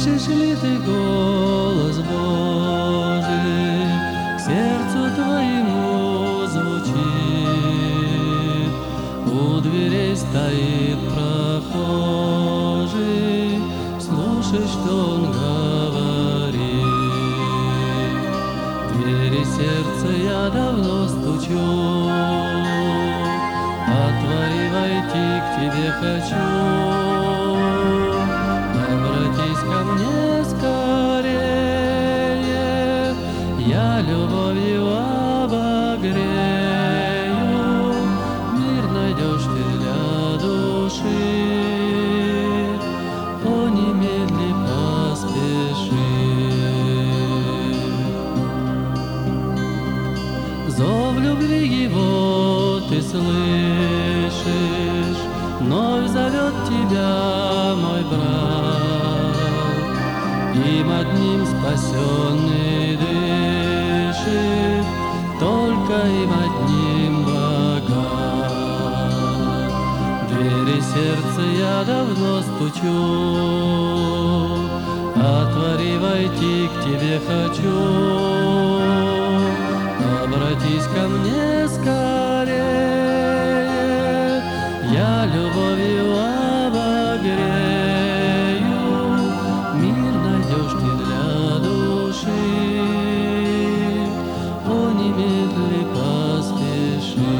Слышишь ли ты голос Божий, к сердцу твоему звучит? У дверей стоит прохожий, слушай, что он говорит. В двери сердца я давно стучу, отвори, войти к тебе хочу. Обратись ко мне скорее, я любовью обогрею. Мир найдешь ты для души, о, немедли поспеши. Зов любви его ты слышишь, вновь зовет тебя мой брат, им одним спасенный дышит, только им одним богат. В двери сердца я давно стучу, отвори, войти к тебе хочу. Обратись ко мне скорее, я любовью обогрею. Мир найдешь ты для души, о, немедли поспеши.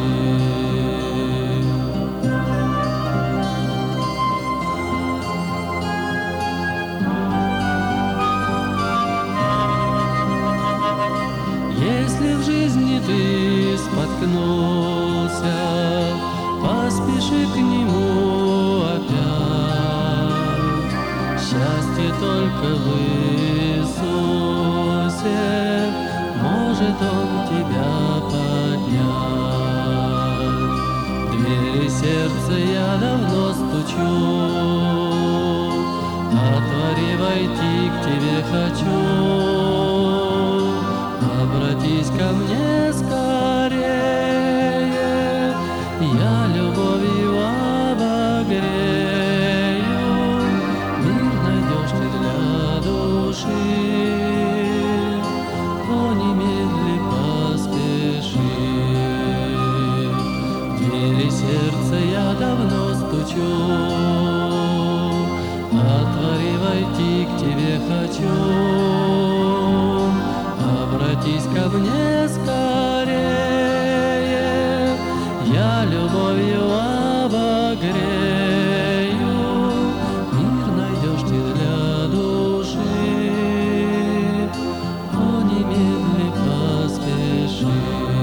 Если в жизни ты споткнулся, поспеши к нему опять. Счастье только в Иисусе, может Он тебя поднять. В двери сердца я давно стучу, отвори, войти к тебе хочу. Обратись ко мне скорее, я любовью обогрею. Мир найдешь ты для души, о, немедли поспеши. В двери сердца я давно стучу, отвори, войти к тебе хочу. Обратись ко мне скорее, я любовью обогрею. Мир найдешь ты для души, о, немедли поспеши.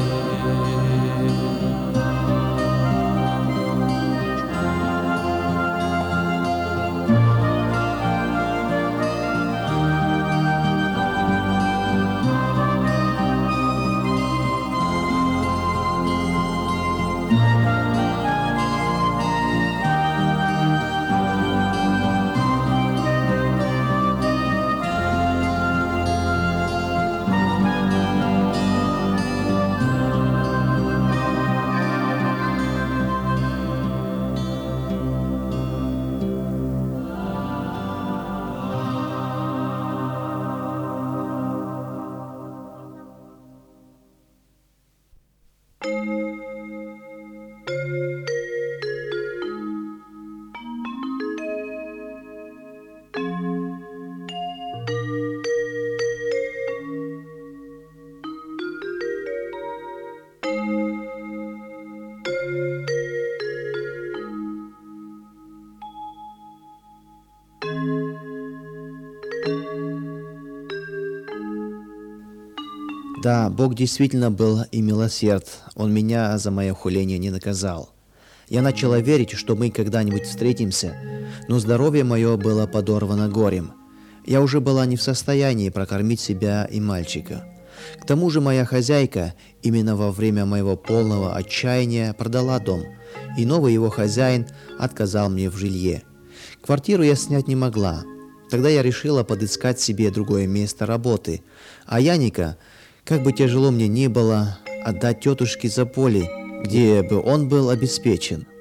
Да, Бог действительно был и милосерд. Он меня за мое хуление не наказал. Я начала верить, что мы когда-нибудь встретимся, но здоровье мое было подорвано горем. Я уже была не в состоянии прокормить себя и мальчика. К тому же моя хозяйка именно во время моего полного отчаяния продала дом, и новый его хозяин отказал мне в жилье. Квартиру я снять не могла. Тогда я решила подыскать себе другое место работы, а Яника, как бы тяжело мне ни было, отдать тетушке за поле, где бы он был обеспечен.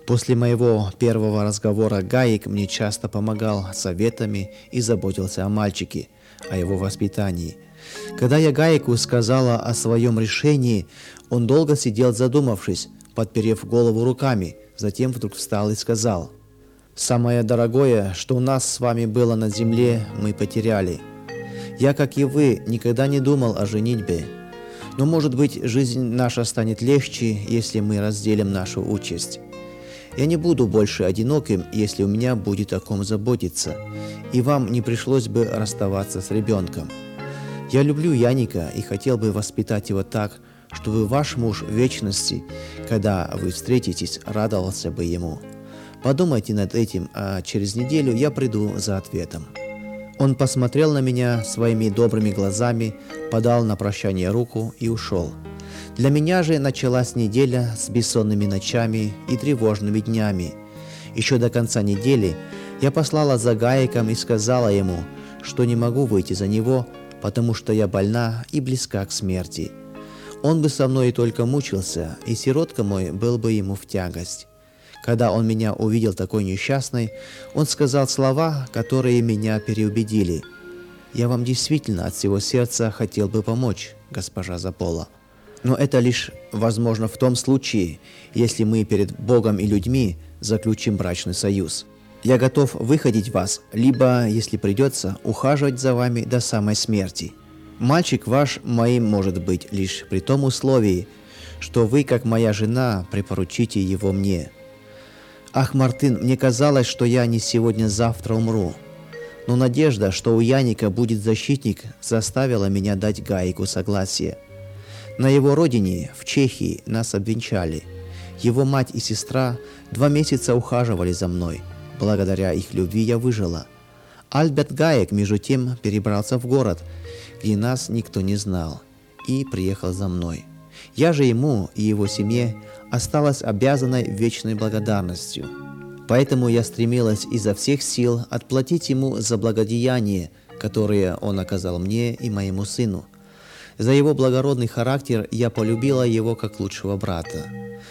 После моего первого разговора Гаик мне часто помогал советами и заботился о мальчике, о его воспитании. Когда я Гайку сказала о своем решении, он долго сидел задумавшись, подперев голову руками, затем вдруг встал и сказал: «Самое дорогое, что у нас с вами было на земле, мы потеряли. Я, как и вы, никогда не думал о женитьбе. Но, может быть, жизнь наша станет легче, если мы разделим нашу участь. Я не буду больше одиноким, если у меня будет о ком заботиться, и вам не пришлось бы расставаться с ребенком. Я люблю Яника и хотел бы воспитать его так, чтобы ваш муж в вечности, когда вы встретитесь, радовался бы ему. Подумайте над этим, а через неделю я приду за ответом». Он посмотрел на меня своими добрыми глазами, подал на прощание руку и ушел. Для меня же началась неделя с бессонными ночами и тревожными днями. Еще до конца недели я послала за Гаиком и сказала ему, что не могу выйти за него, потому что я больна и близка к смерти. Он бы со мной только мучился, и сиротка мой был бы ему в тягость. Когда он меня увидел такой несчастной, он сказал слова, которые меня переубедили. «Я вам действительно от всего сердца хотел бы помочь, госпожа Запола. Но это лишь возможно в том случае, если мы перед Богом и людьми заключим брачный союз. Я готов выходить вас, либо, если придется, ухаживать за вами до самой смерти. Мальчик ваш моим может быть лишь при том условии, что вы, как моя жена, припоручите его мне. Ах, Мартын, мне казалось, что я не сегодня-завтра умру. Но надежда, что у Яника будет защитник, заставила меня дать Гайку согласие. На его родине, в Чехии, нас обвенчали. Его мать и сестра 2 месяца ухаживали за мной. Благодаря их любви я выжила. Альберт Гаек, между тем, перебрался в город, где нас никто не знал, и приехал за мной. Я же ему и его семье осталась обязанной вечной благодарностью. Поэтому я стремилась изо всех сил отплатить ему за благодеяние, которое он оказал мне и моему сыну. За его благородный характер я полюбила его как лучшего брата.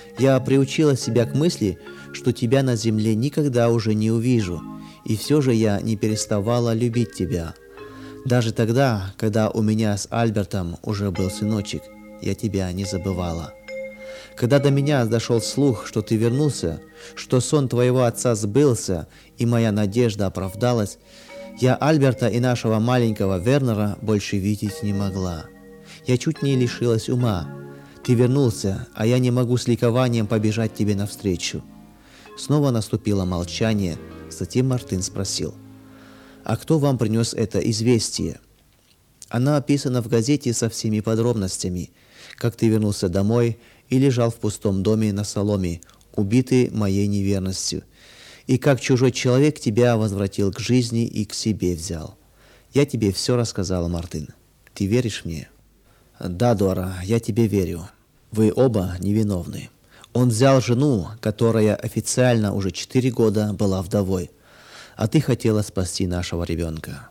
Я приучила себя к мысли, что тебя на земле никогда уже не увижу, и все же я не переставала любить тебя. Даже тогда, когда у меня с Альбертом уже был сыночек, я тебя не забывала. Когда до меня дошел слух, что ты вернулся, что сон твоего отца сбылся, и моя надежда оправдалась, я Альберта и нашего маленького Вернера больше видеть не могла. Я чуть не лишилась ума. Ты вернулся, а я не могу с ликованием побежать тебе навстречу». Снова наступило молчание, затем Мартын спросил: «А кто вам принес это известие?» «Оно описано в газете со всеми подробностями, как ты вернулся домой и лежал в пустом доме на соломе, убитый моей неверностью, и как чужой человек тебя возвратил к жизни и к себе взял. Я тебе все рассказала, Мартын. Ты веришь мне?» «Да, Дора, я тебе верю. Вы оба невиновны. Он взял жену, которая официально уже 4 года была вдовой, а ты хотела спасти нашего ребенка.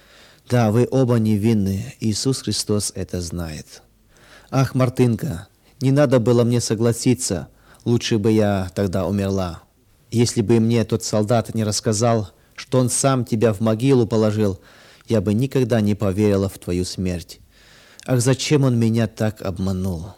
Да, вы оба невинны, Иисус Христос это знает. Ах, Мартынка, не надо было мне согласиться, лучше бы я тогда умерла. Если бы мне тот солдат не рассказал, что он сам тебя в могилу положил, я бы никогда не поверила в твою смерть. Ах, зачем он меня так обманул?»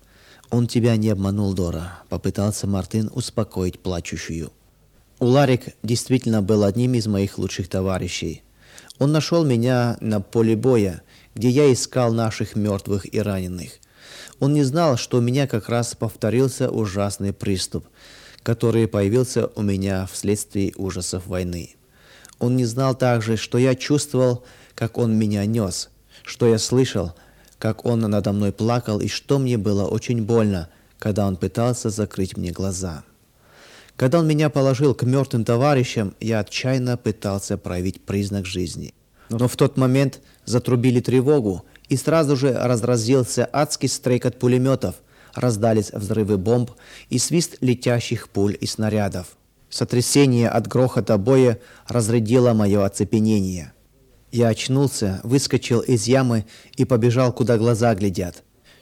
«Он тебя не обманул, Дора», — попытался Мартын успокоить плачущую. «Уларик действительно был одним из моих лучших товарищей. Он нашел меня на поле боя, где я искал наших мертвых и раненых. Он не знал, что у меня как раз повторился ужасный приступ, который появился у меня вследствие ужасов войны. Он не знал также, что я чувствовал, как он меня нес, что я слышал, как он надо мной плакал, и что мне было очень больно, когда он пытался закрыть мне глаза. Когда он меня положил к мертвым товарищам, я отчаянно пытался проявить признак жизни. Но в тот момент затрубили тревогу, и сразу же разразился адский стрекот пулеметов, раздались взрывы бомб и свист летящих пуль и снарядов. Сотрясение от грохота боя разрядило мое оцепенение. Я очнулся, выскочил из ямы и побежал, куда глаза глядят.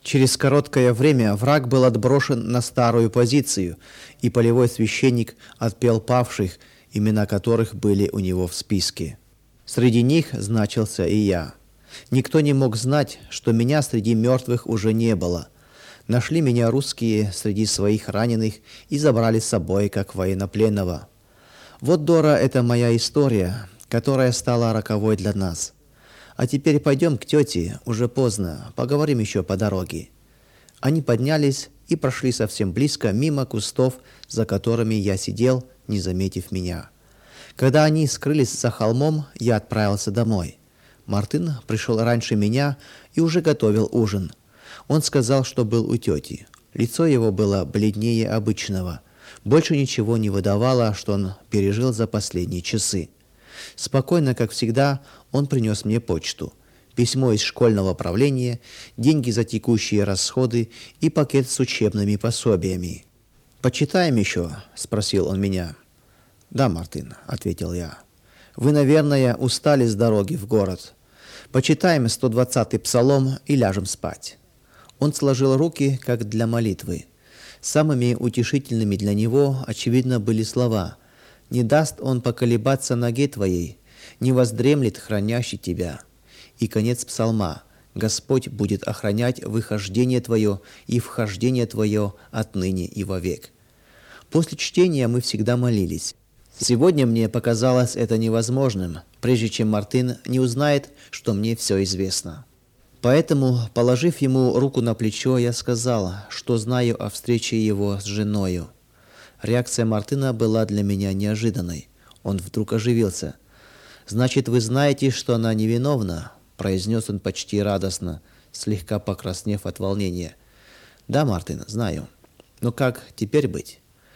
Через короткое время враг был отброшен на старую позицию, и полевой священник отпел павших, имена которых были у него в списке. Среди них значился и я. Никто не мог знать, что меня среди мертвых уже не было. Нашли меня русские среди своих раненых и забрали с собой как военнопленного. Вот, Дора, это моя история, которая стала роковой для нас. А теперь пойдем к тете, уже поздно, поговорим еще по дороге. Они поднялись и прошли совсем близко, мимо кустов, за которыми я сидел, не заметив меня. Когда они скрылись за холмом, я отправился домой. Мартын пришел раньше меня и уже готовил ужин. Он сказал, что был у тети. Лицо его было бледнее обычного. Больше ничего не выдавало, что он пережил за последние часы. Спокойно, как всегда, он принес мне почту. Письмо из школьного правления, деньги за текущие расходы и пакет с учебными пособиями. «Почитаем еще?» – спросил он меня. «Да, Мартын», – ответил я. «Вы, наверное, устали с дороги в город. Почитаем 120-й псалом и ляжем спать». Он сложил руки, как для молитвы. Самыми утешительными для него, очевидно, были слова: «Не даст он поколебаться ноге твоей, не воздремлет хранящий тебя». И конец псалма: «Господь будет охранять выхождение твое и вхождение твое отныне и вовек». После чтения мы всегда молились. Сегодня мне показалось это невозможным, прежде чем Мартын не узнает, что мне все известно. Поэтому, положив ему руку на плечо, я сказал, что знаю о встрече его с женою. Реакция Мартына была для меня неожиданной. Он вдруг оживился. «Значит, вы знаете, что она невиновна?» – произнес он почти радостно, слегка покраснев от волнения. «Да, Мартын, знаю. Но как теперь быть?»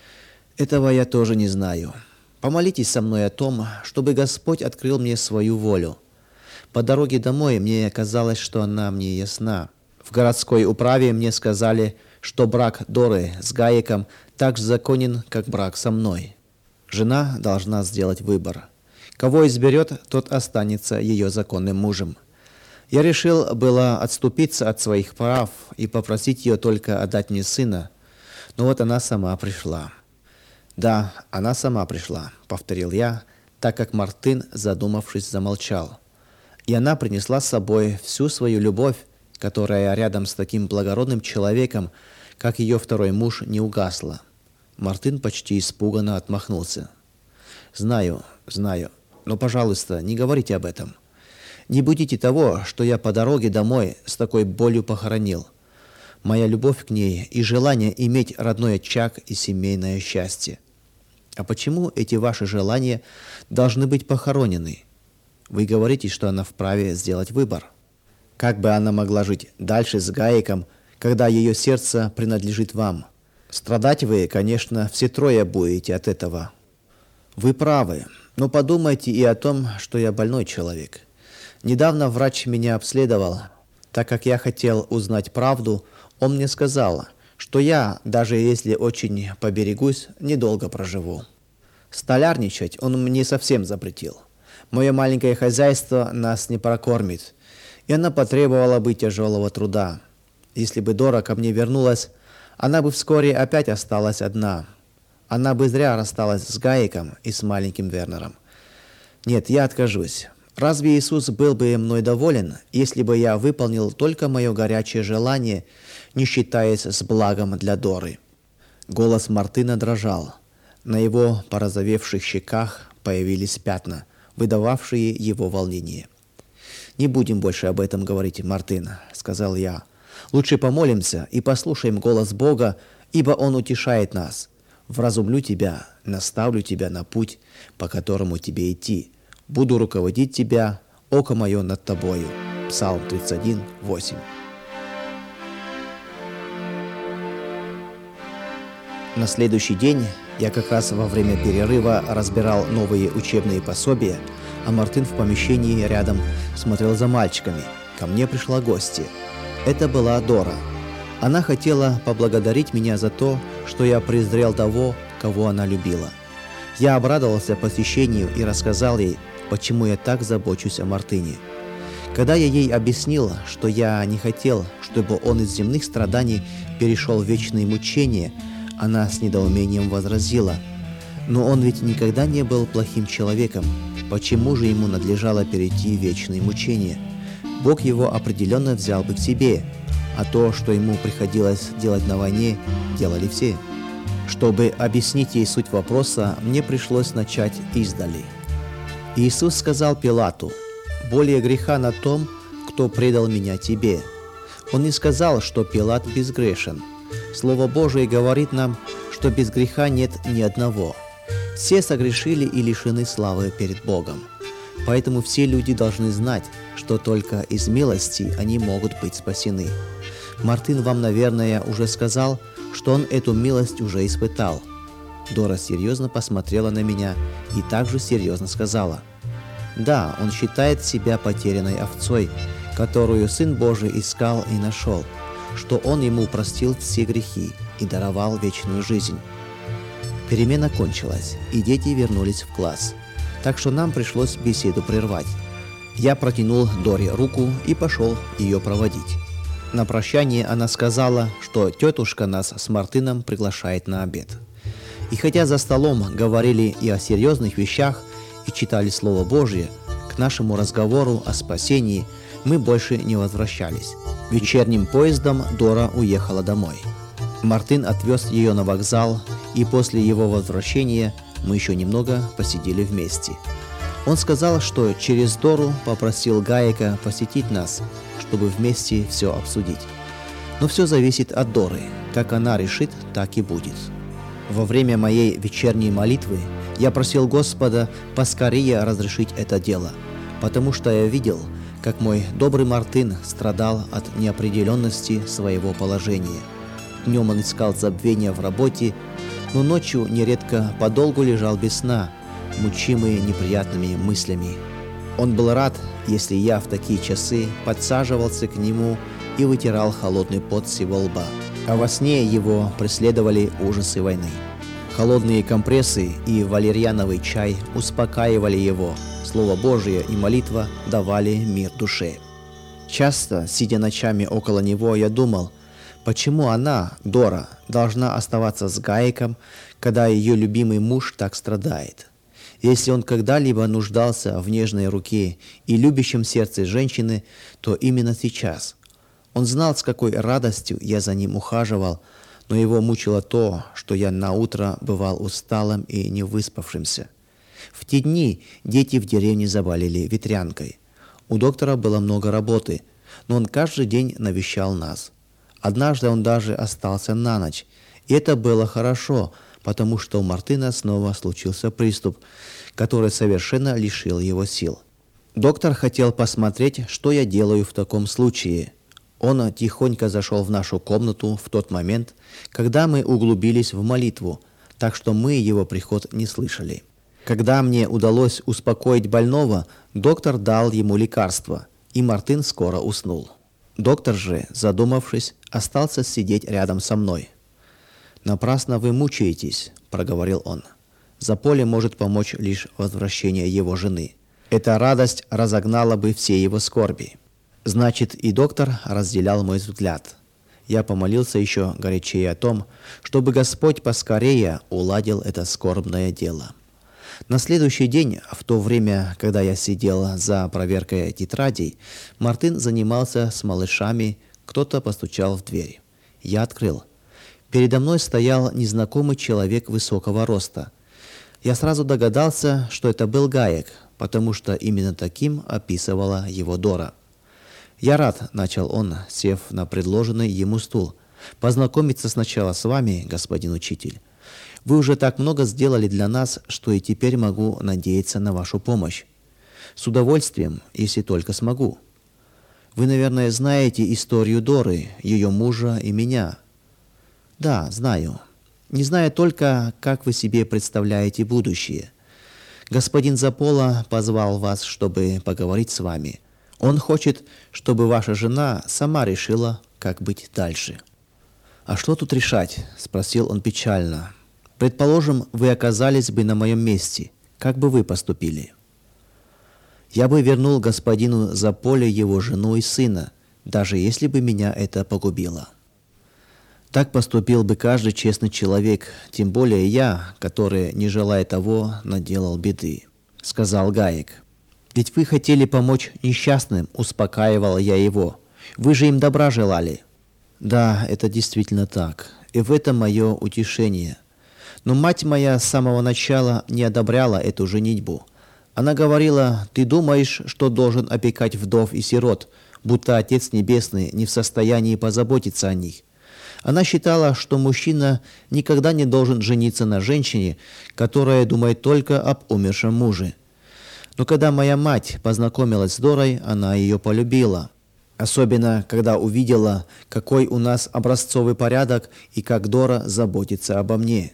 «Этого я тоже не знаю. Помолитесь со мной о том, чтобы Господь открыл мне свою волю. По дороге домой мне казалось, что она мне ясна. В городской управе мне сказали, что брак Доры с Гаиком так же законен, как брак со мной. Жена должна сделать выбор. Кого изберет, тот останется ее законным мужем. Я решил было отступиться от своих прав и попросить ее только отдать мне сына, но вот она сама пришла». «Да, она сама пришла», — повторил я, так как Мартын, задумавшись, замолчал. «И она принесла с собой всю свою любовь, которая рядом с таким благородным человеком, как ее второй муж, не угасла». Мартын почти испуганно отмахнулся. «Знаю, но, пожалуйста, не говорите об этом. Не будите того, что я по дороге домой с такой болью похоронил. Моя любовь к ней и желание иметь родной очаг и семейное счастье. А почему эти ваши желания должны быть похоронены? Вы говорите, что она вправе сделать выбор. Как бы она могла жить дальше с Гаиком, когда ее сердце принадлежит вам? Страдать вы, конечно, все трое будете от этого». «Вы правы, но подумайте и о том, что я больной человек. Недавно врач меня обследовал. Так как я хотел узнать правду, он мне сказал, что я, даже если очень поберегусь, недолго проживу. Столярничать он мне совсем запретил. Мое маленькое хозяйство нас не прокормит, и она потребовала бы тяжелого труда. Если бы Дора ко мне вернулась, она бы вскоре опять осталась одна. Она бы зря рассталась с Гаиком и с маленьким Вернером. Нет, я откажусь. Разве Иисус был бы мной доволен, если бы я выполнил только мое горячее желание, не считаясь с благом для Доры?» Голос Мартына дрожал. На его порозовевших щеках появились пятна, выдававшие его волнение. «Не будем больше об этом говорить, Мартын», — сказал я. «Лучше помолимся и послушаем голос Бога, ибо Он утешает нас. Вразумлю тебя, наставлю тебя на путь, по которому тебе идти. Буду руководить тебя, око мое над тобою». Псалм 31, 8. На следующий день я как раз во время перерыва разбирал новые учебные пособия, а Мартын в помещении рядом смотрел за мальчиками. Ко мне пришла гостья. Это была Дора. Она хотела поблагодарить меня за то, что я презрел того, кого она любила. Я обрадовался посещению и рассказал ей, почему я так забочусь о Мартыне. Когда я ей объяснил, что я не хотел, чтобы чтобы он из земных страданий перешел в вечные мучения, она с недоумением возразила: «Но он ведь никогда не был плохим человеком. Почему же ему надлежало перейти в вечные мучения? Бог его определенно взял бы к себе, а то, что ему приходилось делать на войне, делали все». Чтобы объяснить ей суть вопроса, мне пришлось начать издали. Иисус сказал Пилату: «Более греха на том, кто предал меня тебе». Он не сказал, что Пилат безгрешен. Слово Божие говорит нам, что без греха нет ни одного. Все согрешили и лишены славы перед Богом. Поэтому все люди должны знать, что только из милости они могут быть спасены. Мартин вам, наверное, уже сказал, что он эту милость уже испытал. Дора серьезно посмотрела на меня и также серьезно сказала: «Да, он считает себя потерянной овцой, которую Сын Божий искал и нашел, что он ему простил все грехи и даровал вечную жизнь». Перемена кончилась, и дети вернулись в класс, так что нам пришлось беседу прервать. Я протянул Доре руку и пошел ее проводить. На прощание она сказала, что тетушка нас с Мартином приглашает на обед. И хотя за столом говорили и о серьезных вещах, и читали Слово Божье, к нашему разговору о спасении мы больше не возвращались. Вечерним поездом Дора уехала домой. Мартин отвез ее на вокзал, и после его возвращения мы еще немного посидели вместе. Он сказал, что через Дору попросил Гаека посетить нас, чтобы вместе все обсудить. Но все зависит от Доры. Как она решит, так и будет. Во время моей вечерней молитвы я просил Господа поскорее разрешить это дело, потому что я видел, как мой добрый Мартин страдал от неопределенности своего положения. Днем он искал забвения в работе, но ночью нередко подолгу лежал без сна, мучимый неприятными мыслями. Он был рад, если я в такие часы подсаживался к нему и вытирал холодный пот с его лба. А во сне его преследовали ужасы войны. Холодные компрессы и валерьяновый чай успокаивали его. Слово Божие и молитва давали мир душе. Часто, сидя ночами около него, я думал, почему она, Дора, должна оставаться с Гаеком, когда ее любимый муж так страдает. Если он когда-либо нуждался в нежной руке и любящем сердце женщины, то именно сейчас. Он знал, с какой радостью я за ним ухаживал, но его мучило то, что я наутро бывал усталым и невыспавшимся. В те дни дети в деревне заболели ветрянкой. У доктора было много работы, но он каждый день навещал нас. Однажды он даже остался на ночь, и это было хорошо, потому что у Мартина снова случился приступ, который совершенно лишил его сил. Доктор хотел посмотреть, что я делаю в таком случае. Он тихонько зашел в нашу комнату в тот момент, когда мы углубились в молитву, так что мы его приход не слышали. Когда мне удалось успокоить больного, доктор дал ему лекарство, и Мартин скоро уснул. Доктор же, задумавшись, остался сидеть рядом со мной. «Напрасно вы мучаетесь», — проговорил он. «За поле может помочь лишь возвращение его жены. Эта радость разогнала бы все его скорби». Значит, и доктор разделял мой взгляд. Я помолился еще горячее о том, чтобы Господь поскорее уладил это скорбное дело. На следующий день, в то время, когда я сидел за проверкой тетрадей, Мартин занимался с малышами, кто-то постучал в дверь. Я открыл. Передо мной стоял незнакомый человек высокого роста. Я сразу догадался, что это был Гаек, потому что именно таким описывала его Дора. «Я рад», — начал он, сев на предложенный ему стул, «познакомиться сначала с вами, господин учитель. Вы уже так много сделали для нас, что и теперь могу надеяться на вашу помощь. С удовольствием, если только смогу. Вы, наверное, знаете историю Доры, ее мужа и меня». «Да, знаю. Не знаю только, как вы себе представляете будущее. Господин Запола позвал вас, чтобы поговорить с вами. Он хочет, чтобы ваша жена сама решила, как быть дальше». «А что тут решать?» – спросил он печально. «Предположим, вы оказались бы на моем месте. Как бы вы поступили?» «Я бы вернул господину Заполе его жену и сына. даже если бы меня это погубило. Так поступил бы каждый честный человек, тем более я, который, не желая того, наделал беды», — сказал Гаек. «Ведь вы хотели помочь несчастным», — успокаивала я его. «Вы же им добра желали». «Да, это действительно так, и в этом мое утешение. Но мать моя с самого начала не одобряла эту женитьбу. Она говорила: ты думаешь, что должен опекать вдов и сирот, будто Отец Небесный не в состоянии позаботиться о них. Она считала, что мужчина никогда не должен жениться на женщине, которая думает только об умершем муже. Но когда моя мать познакомилась с Дорой, она ее полюбила. Особенно, когда увидела, какой у нас образцовый порядок и как Дора заботится обо мне.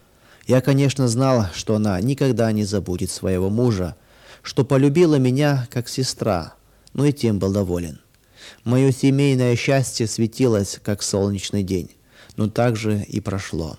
Я, конечно, знал, что она никогда не забудет своего мужа, что полюбила меня как сестра, но и тем был доволен. Мое семейное счастье светилось, как солнечный день, но также и прошло.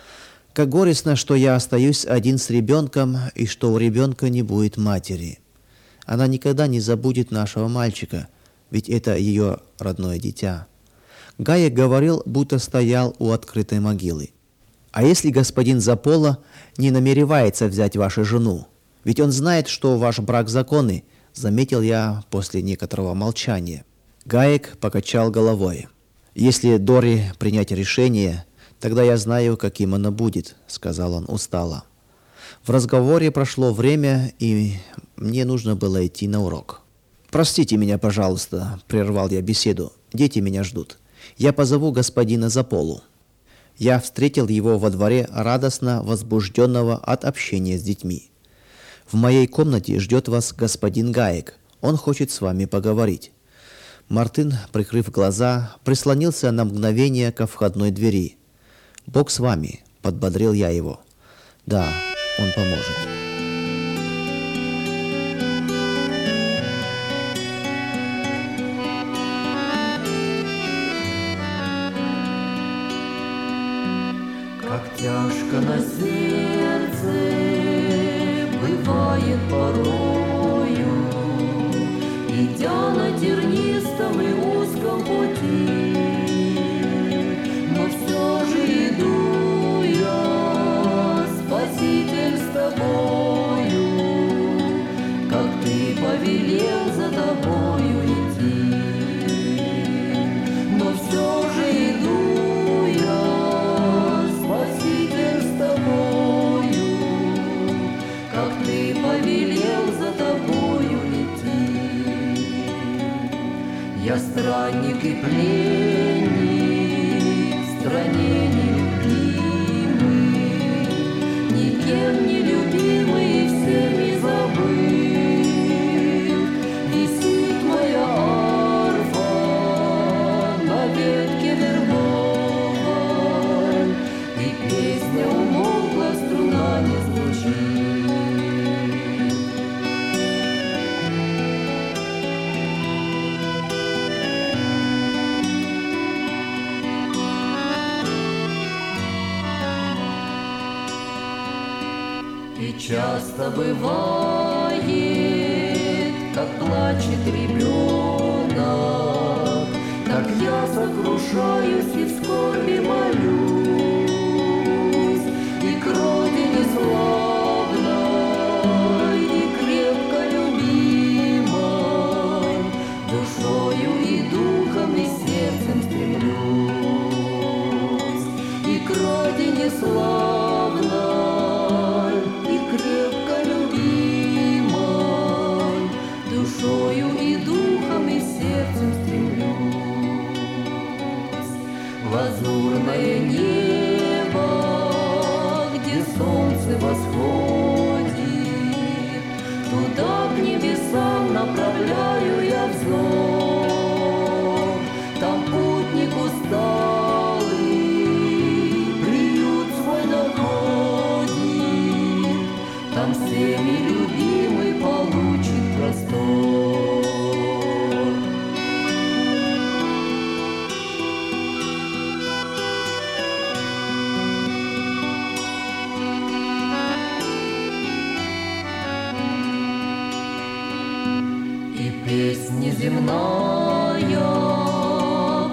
Как горестно, что я остаюсь один с ребенком, и что у ребенка не будет матери. Она никогда не забудет нашего мальчика, ведь это ее родное дитя. Гаек говорил, будто стоял у открытой могилы. «А если господин Запола не намеревается взять вашу жену? Ведь он знает, что ваш брак законный», — заметил я после некоторого молчания. Гаек покачал головой. «Если Доре принять решение, тогда я знаю, каким оно будет», — сказал он устало. В разговоре прошло время, и мне нужно было идти на урок. «Простите меня, пожалуйста», — прервал я беседу. «Дети меня ждут. Я позову господина Заполу». Я встретил его во дворе, радостно возбужденного от общения с детьми. «В моей комнате ждет вас господин Гаек. Он хочет с вами поговорить». Мартын, прикрыв глаза, прислонился на мгновение ко входной двери. «Бог с вами», — подбодрил я его. «Да, он поможет». Как тяжко на сердце бывает порою, идя на тернистом и узком пути, но все же иду я, Спаситель, с тобою, как ты повелел за тобою идти, но все же иду я, Спаситель, с тобою, как ты повелел за тобою идти. Я странник и пленник в стране нелюбимый, никем не любимый и всеми забыт. Висит моя арфа на ветке вербовой, и песня умолкла, струна не звучит. И часто бывает, как плачет ребенок, так я сокрушаюсь и в скорби молюсь, и к родине славной, и крепко любимой, душою и духом и сердцем стремлюсь, и к родине славной, крепко любимой, душою и духом и сердцем стремлюсь. В лазурное небо, где солнце восходит, туда к небесам направляю я взор. Там путник усталый приют свой находит, там всеми любимый получит простор. И песня земная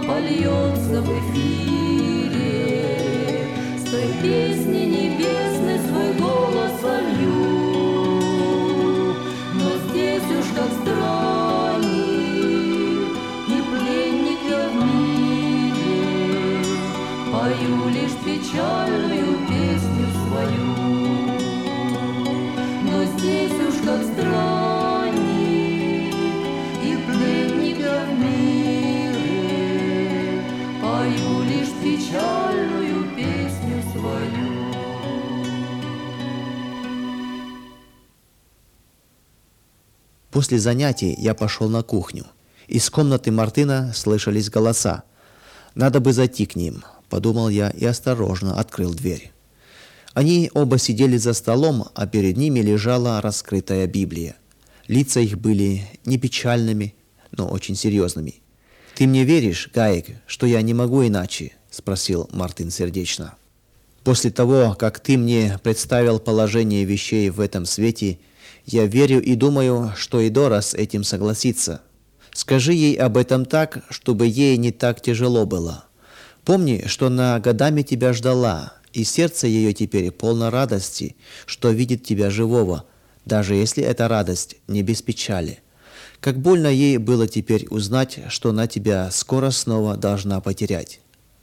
польется в эфире. С той песни небесной свой голос солью. Но здесь уж как странник и пленник я в мире, пою лишь печальную песню свою. Но здесь уж как странник и пленник я в мире, пою лишь печальную песню свою. После занятий я пошел на кухню. Из комнаты Мартына слышались голоса. «Надо бы зайти к ним», — подумал я и осторожно открыл дверь. Они оба сидели за столом, а перед ними лежала раскрытая Библия. Лица их были не печальными, но очень серьезными. «Ты мне веришь, Гаек, что я не могу иначе?» — спросил Мартын сердечно. «После того, как ты мне представил положение вещей в этом свете, я верю и думаю, что и Дора с этим согласится. Скажи ей об этом так, чтобы ей не так тяжело было. Помни, что она годами тебя ждала, и сердце ее теперь полно радости, что видит тебя живого, даже если эта радость не без печали. Как больно ей было теперь узнать, что она тебя скоро снова должна потерять.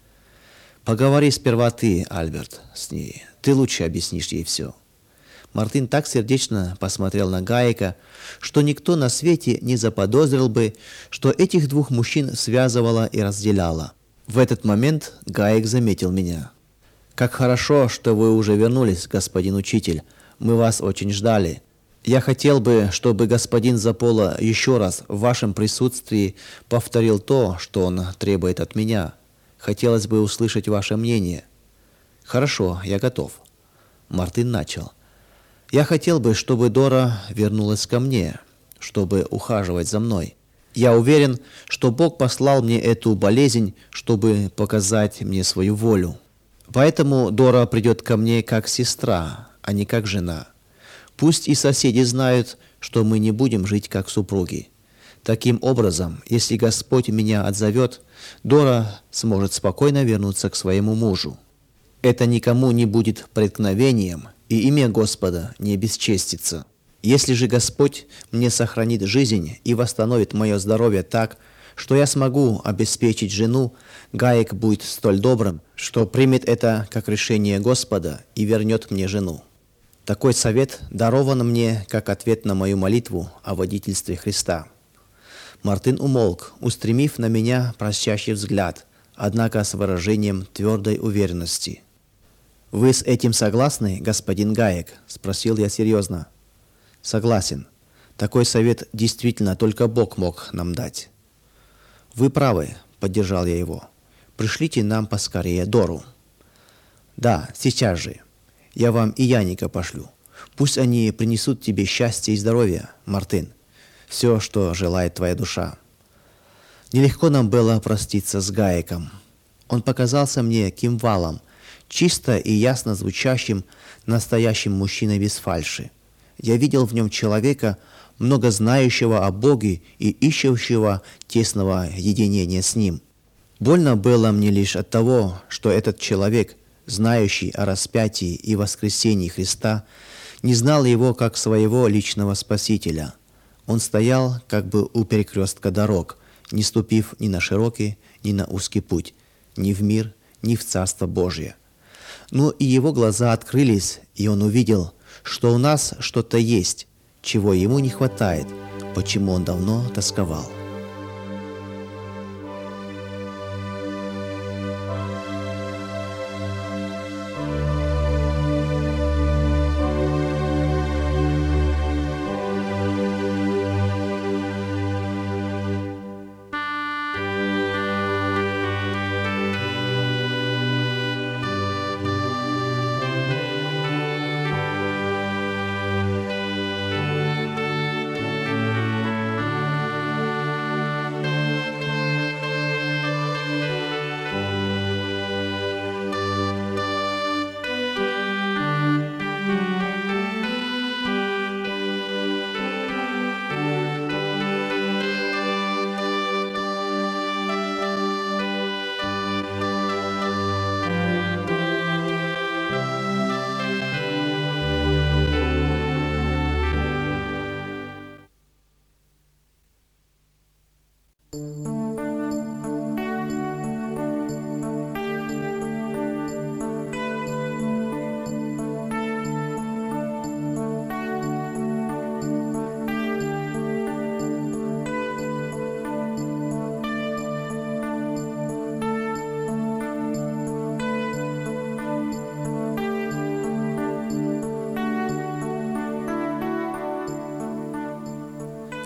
Поговори сперва ты, Альберт, с ней. Ты лучше объяснишь ей все». Мартын так сердечно посмотрел на Гаека, что никто на свете не заподозрил бы, что этих двух мужчин связывало и разделяло. В этот момент Гаек заметил меня. «Как хорошо, что вы уже вернулись, господин учитель. Мы вас очень ждали. Я хотел бы, чтобы господин Запола еще раз в вашем присутствии повторил то, что он требует от меня. Хотелось бы услышать ваше мнение». «Хорошо, я готов». Мартын начал. «Я хотел бы, чтобы Дора вернулась ко мне, чтобы ухаживать за мной. Я уверен, что Бог послал мне эту болезнь, чтобы показать мне свою волю. Поэтому Дора придет ко мне как сестра, а не как жена. Пусть и соседи знают, что мы не будем жить как супруги. Таким образом, если Господь меня отзовет, Дора сможет спокойно вернуться к своему мужу. Это никому не будет преткновением, и имя Господа не бесчестится. Если же Господь мне сохранит жизнь и восстановит мое здоровье так, что я смогу обеспечить жену, Гаек будет столь добрым, что примет это как решение Господа и вернет мне жену. Такой совет дарован мне как ответ на мою молитву о водительстве Христа». Мартын умолк, устремив на меня просящий взгляд, однако с выражением твердой уверенности. «Вы с этим согласны, господин Гаек?» – спросил я серьезно. «Согласен. Такой совет действительно только Бог мог нам дать». «Вы правы», – поддержал я его. «Пришлите нам поскорее Дору». «Да, сейчас же. Я вам и Яника пошлю. Пусть они принесут тебе счастье и здоровье, Мартын. Все, что желает твоя душа». Нелегко нам было проститься с Гаеком. Он показался мне кимвалом, чисто и ясно звучащим, настоящим мужчиной без фальши. Я видел в нем человека, много знающего о Боге и ищущего тесного единения с Ним. Больно было мне лишь от того, что этот человек, знающий о распятии и воскресении Христа, не знал его как своего личного Спасителя. Он стоял как бы у перекрестка дорог, не ступив ни на широкий, ни на узкий путь, ни в мир, ни в Царство Божие. Но и его глаза открылись, и он увидел, что у нас что-то есть, чего ему не хватает, почему он давно тосковал.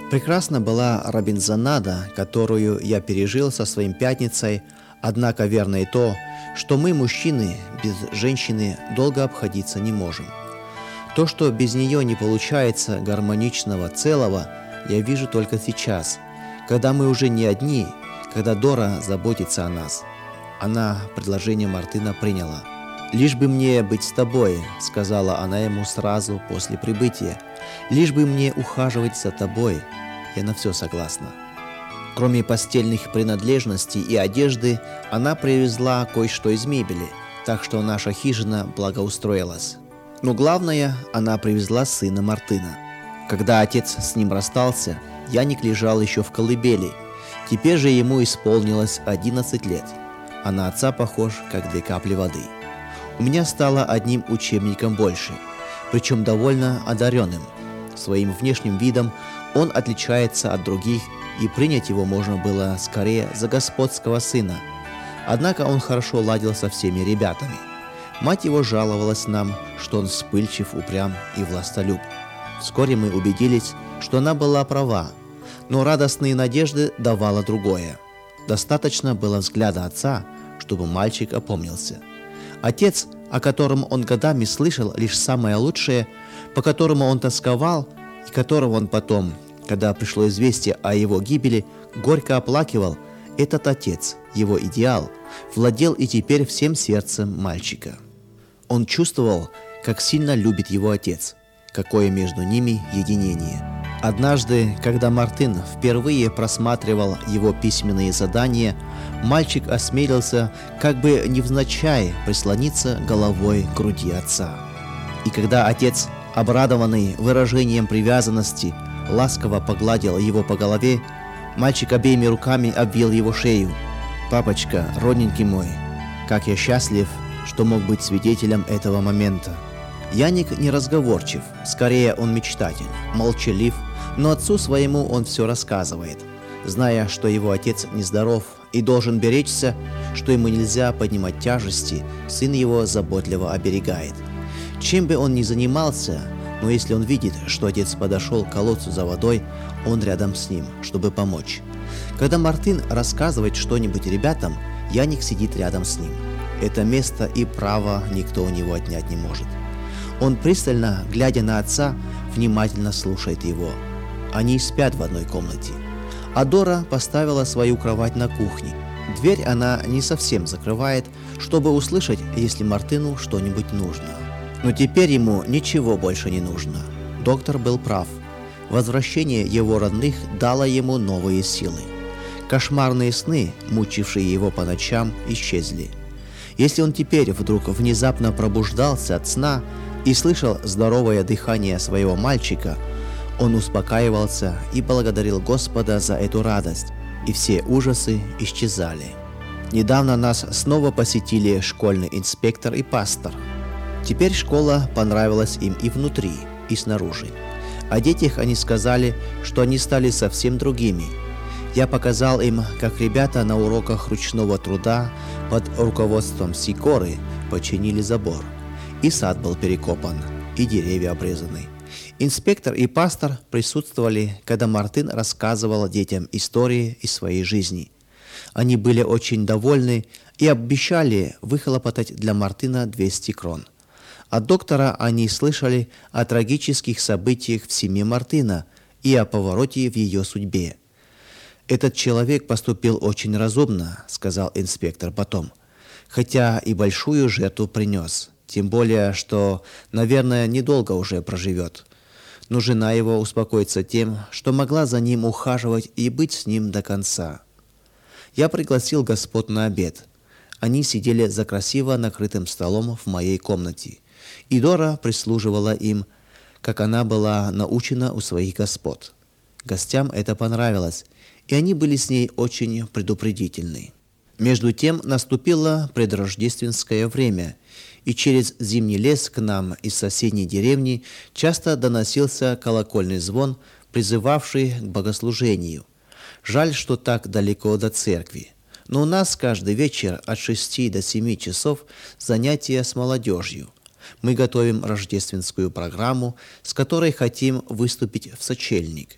Прекрасна была Робинзонада, которую я пережил со своим пятницей, однако верно и то, что мы, мужчины, без женщины долго обходиться не можем. То, что без нее не получается гармоничного целого, я вижу только сейчас, когда мы уже не одни, когда Дора заботится о нас. Она предложение Мартына приняла. «Лишь бы мне быть с тобой», — сказала она ему сразу после прибытия. «Лишь бы мне ухаживать за тобой. Я на все согласна». Кроме постельных принадлежностей и одежды, она привезла кое-что из мебели, так что наша хижина благоустроилась. Но главное, она привезла сына Мартына. Когда отец с ним расстался, Яник лежал еще в колыбели. Теперь же ему исполнилось 11 лет, а на отца похож, как 2 капли воды. У меня стало одним учебником больше, причем довольно одаренным. Своим внешним видом он отличается от других, и принять его можно было скорее за господского сына. Однако он хорошо ладил со всеми ребятами. Мать его жаловалась нам, что он вспыльчив, упрям и властолюб. Вскоре мы убедились, что она была права, но радостные надежды давало другое. Достаточно было взгляда отца, чтобы мальчик опомнился. Отец, о котором он годами слышал лишь самое лучшее, по которому он тосковал, и которого он потом, когда пришло известие о его гибели, горько оплакивал, этот отец, его идеал, владел и теперь всем сердцем мальчика. Он чувствовал, как сильно любит его отец, какое между ними единение. Однажды, когда Мартын впервые просматривал его письменные задания, мальчик осмелился, как бы невзначай, прислониться головой к груди отца. И когда отец, обрадованный выражением привязанности, ласково погладил его по голове, мальчик обеими руками обвил его шею. «Папочка, родненький мой, как я счастлив, что мог быть свидетелем этого момента». Яник неразговорчив, скорее он мечтатель, молчалив, но отцу своему он все рассказывает, зная, что его отец нездоров и должен беречься, что ему нельзя поднимать тяжести, сын его заботливо оберегает. Чем бы он ни занимался, но если он видит, что отец подошел к колодцу за водой, он рядом с ним, чтобы помочь. Когда Мартын рассказывает что-нибудь ребятам, Яник сидит рядом с ним. Это место и право никто у него отнять не может. Он пристально, глядя на отца, внимательно слушает его. Они спят в одной комнате. А Дора поставила свою кровать на кухне. Дверь она не совсем закрывает, чтобы услышать, если Мартыну что-нибудь нужно. Но теперь ему ничего больше не нужно. Доктор был прав. Возвращение его родных дало ему новые силы. Кошмарные сны, мучившие его по ночам, исчезли. Если он теперь вдруг внезапно пробуждался от сна и слышал здоровое дыхание своего мальчика, он успокаивался и благодарил Господа за эту радость, и все ужасы исчезали. Недавно нас снова посетили школьный инспектор и пастор. Теперь школа понравилась им и внутри, и снаружи. О детях они сказали, что они стали совсем другими. Я показал им, как ребята на уроках ручного труда под руководством Сикоры починили забор. И сад был перекопан, и деревья обрезаны. Инспектор и пастор присутствовали, когда Мартын рассказывал детям истории из своей жизни. Они были очень довольны и обещали выхлопотать для Мартына 200 крон. От доктора они слышали о трагических событиях в семье Мартына и о повороте в ее судьбе. «Этот человек поступил очень разумно», — сказал инспектор потом, «хотя и большую жертву принес, тем более, что, наверное, недолго уже проживет. Но жена его успокоится тем, что могла за ним ухаживать и быть с ним до конца». Я пригласил господ на обед. Они сидели за красиво накрытым столом в моей комнате, и Дора прислуживала им, как она была научена у своих господ. Гостям это понравилось, и они были с ней очень предупредительны. Между тем наступило предрождественское время, и через зимний лес к нам из соседней деревни часто доносился колокольный звон, призывавший к богослужению. Жаль, что так далеко до церкви. Но у нас каждый вечер от 6 до 7 часов занятия с молодежью. Мы готовим рождественскую программу, с которой хотим выступить в сочельник.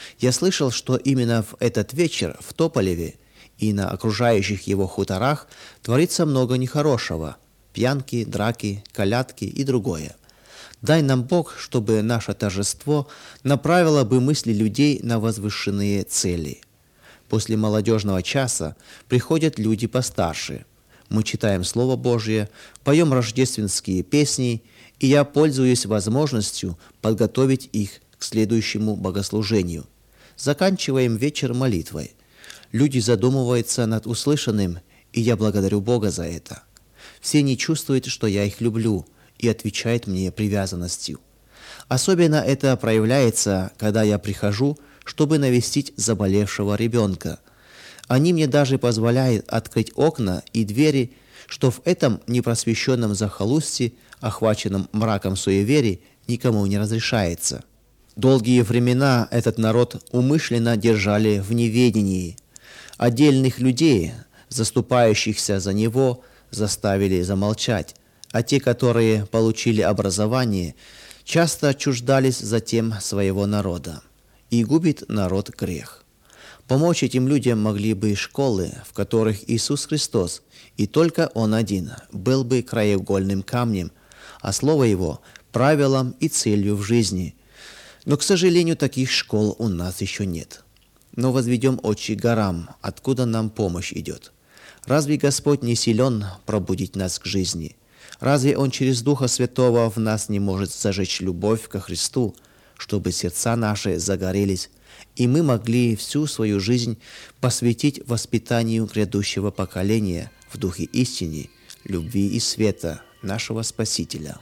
Я слышал, что именно в этот вечер в Тополеве и на окружающих его хуторах творится много нехорошего. Пьянки, драки, колядки и другое. Дай нам Бог, чтобы наше торжество направило бы мысли людей на возвышенные цели. После молодежного часа приходят люди постарше. Мы читаем Слово Божье, поем рождественские песни, и я пользуюсь возможностью подготовить их к следующему богослужению. Заканчиваем вечер молитвой. Люди задумываются над услышанным, и я благодарю Бога за это. Все не чувствуют, что я их люблю, и отвечают мне привязанностью. Особенно это проявляется, когда я прихожу, чтобы навестить заболевшего ребенка. Они мне даже позволяют открыть окна и двери, что в этом непросвещенном захолустье, охваченном мраком суеверий, никому не разрешается. Долгие времена этот народ умышленно держали в неведении. Отдельных людей, заступающихся за него, заставили замолчать, а те, которые получили образование, часто отчуждались затем своего народа. И губит народ грех. Помочь этим людям могли бы школы, в которых Иисус Христос, и только Он один, был бы краеугольным камнем, а Слово Его – правилом и целью в жизни. Но, к сожалению, таких школ у нас еще нет. Но возведем очи к горам, откуда нам помощь идет. Разве Господь не силен пробудить нас к жизни? Разве Он через Духа Святого в нас не может зажечь любовь ко Христу, чтобы сердца наши загорелись, и мы могли всю свою жизнь посвятить воспитанию грядущего поколения в духе истины, любви и света нашего Спасителя?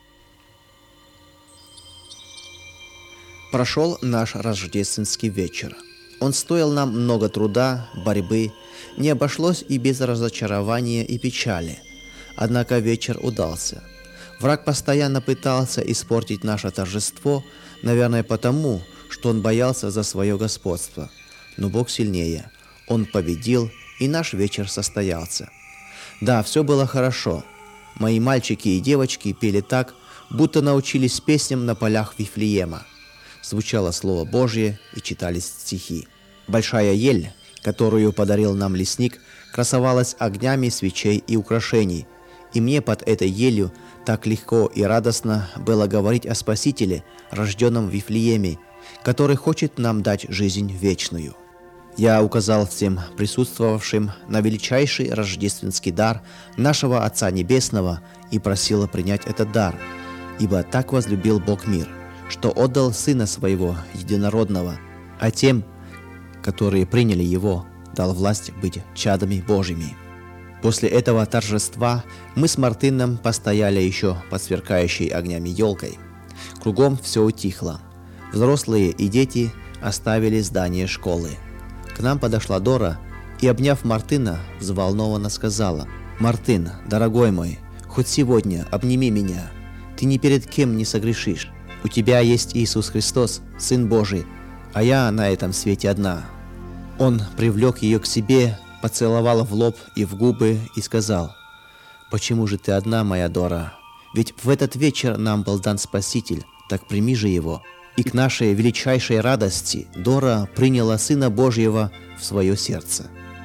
Прошел наш рождественский вечер. Он стоил нам много труда, борьбы, не обошлось и без разочарования и печали. Однако вечер удался. Враг постоянно пытался испортить наше торжество, наверное, потому, что он боялся за свое господство. Но Бог сильнее. Он победил, и наш вечер состоялся. Да, все было хорошо. Мои мальчики и девочки пели так, будто научились песням на полях Вифлеема. Звучало Слово Божье и читались стихи. Большая ель, которую подарил нам лесник, красовалась огнями свечей и украшений, и мне под этой елью так легко и радостно было говорить о Спасителе, рожденном в Вифлееме, который хочет нам дать жизнь вечную. Я указал всем присутствовавшим на величайший рождественский дар нашего Отца Небесного и просил принять этот дар, ибо так возлюбил Бог мир, что отдал Сына Своего Единородного, а тем, которые приняли Его, дал власть быть чадами Божьими. После этого торжества мы с Мартыном постояли еще под сверкающей огнями елкой. Кругом все утихло. Взрослые и дети оставили здание школы. К нам подошла Дора и, обняв Мартына, взволнованно сказала: «Мартын, дорогой мой, хоть сегодня обними меня. Ты ни перед кем не согрешишь. У тебя есть Иисус Христос, Сын Божий, а я на этом свете одна». Он привлек ее к себе, поцеловал в лоб и в губы и сказал: «Почему же ты одна, моя Дора? Ведь в этот вечер нам был дан Спаситель, так прими же его». И к нашей величайшей радости Дора приняла Сына Божьего в свое сердце.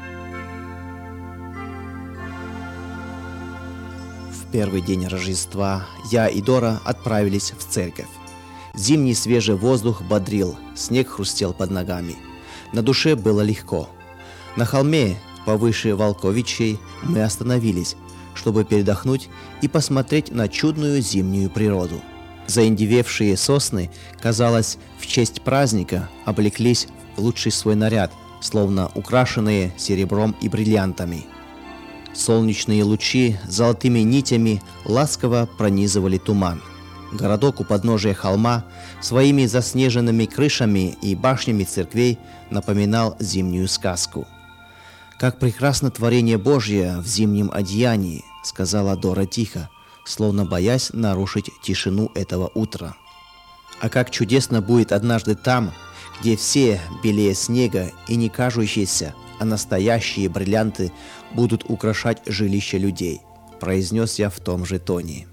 В первый день Рождества я и Дора отправились в церковь. Зимний свежий воздух бодрил, снег хрустел под ногами. На душе было легко. На холме, повыше Волковичей, мы остановились, чтобы передохнуть и посмотреть на чудную зимнюю природу. Заиндевевшие сосны, казалось, в честь праздника облеклись в лучший свой наряд, словно украшенные серебром и бриллиантами. Солнечные лучи золотыми нитями ласково пронизывали туман. Городок у подножия холма своими заснеженными крышами и башнями церквей напоминал зимнюю сказку. «Как прекрасно творение Божье в зимнем одеянии», — сказала Дора тихо, словно боясь нарушить тишину этого утра. «А как чудесно будет однажды там, где все белее снега и не кажущиеся, а настоящие бриллианты будут украшать жилища людей», — произнес я в том же тоне.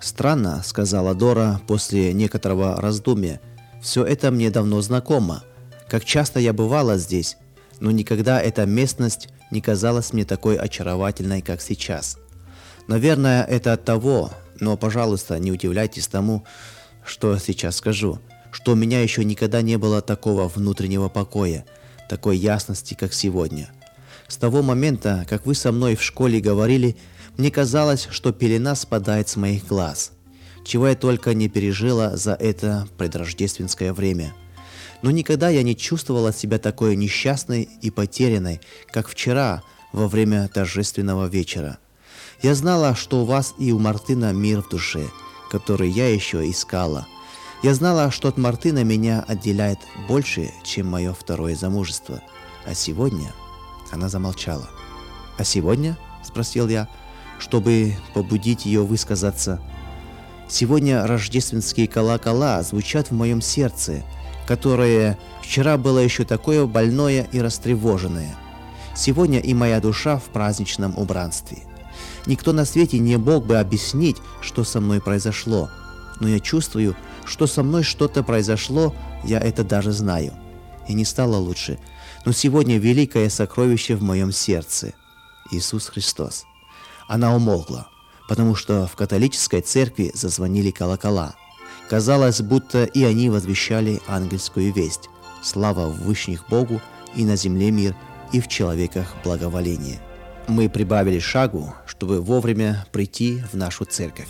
«Странно», — сказала Дора после некоторого раздумья, — «все это мне давно знакомо, Как часто я бывала здесь, но никогда эта местность не казалась мне такой очаровательной, как сейчас. Наверное, это от того, но, пожалуйста, не удивляйтесь тому, что сейчас скажу, что у меня еще никогда не было такого внутреннего покоя, такой ясности, как сегодня. С того момента, как вы со мной в школе говорили, мне казалось, что пелена спадает с моих глаз, чего я только не пережила за это предрождественское время. Но никогда я не чувствовала себя такой несчастной и потерянной, как вчера во время торжественного вечера. Я знала, что у вас и у Мартына мир в душе, который я еще искала. Я знала, что от Мартына меня отделяет больше, чем мое второе замужество. А сегодня... Она замолчала. «А сегодня?» – спросил я, чтобы побудить ее высказаться. «Сегодня рождественские колокола звучат в моем сердце, которое вчера было еще такое больное и растревоженное. Сегодня и моя душа в праздничном убранстве. Никто на свете не мог бы объяснить, что со мной произошло, но я чувствую, что со мной что-то произошло, я это даже знаю. И не стало лучше, но сегодня великое сокровище в моем сердце – Иисус Христос». Она умолкла, потому что в католической церкви зазвонили колокола. Казалось, будто и они возвещали ангельскую весть. Слава в вышних Богу, и на земле мир, и в человеках благоволение. Мы прибавили шагу, чтобы вовремя прийти в нашу церковь.